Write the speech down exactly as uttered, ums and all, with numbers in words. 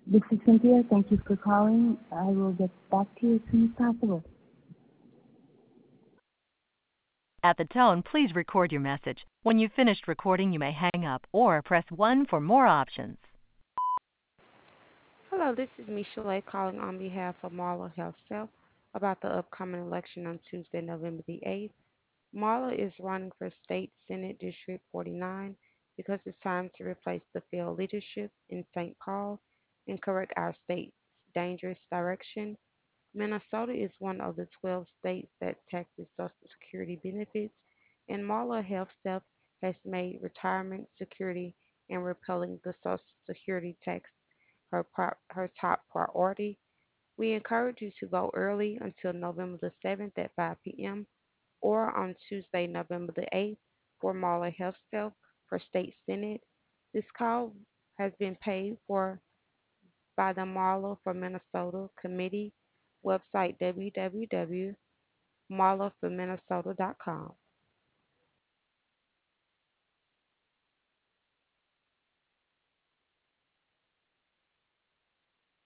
This is Cynthia. Thank you for calling. I will get back to you as soon as possible. At the tone, please record your message. When you've finished recording, you may hang up or press one for more options. Hello, this is Michelle calling on behalf of Marla Health Self about the upcoming election on Tuesday, November the eighth. Marla is running for State Senate District forty-nine because it's time to replace the failed leadership in Saint Paul and correct our state's dangerous direction. Minnesota is one of the twelve states that taxes Social Security benefits, and Marla Health Self has made retirement security and repealing the Social Security tax her, pro- her top priority. We encourage you to vote early until November the seventh at five p m or on Tuesday, November the eighth for Marla Health Self for State Senate. This call has been paid for by the Marla for Minnesota Committee website w w w dot marla for minnesota dot com.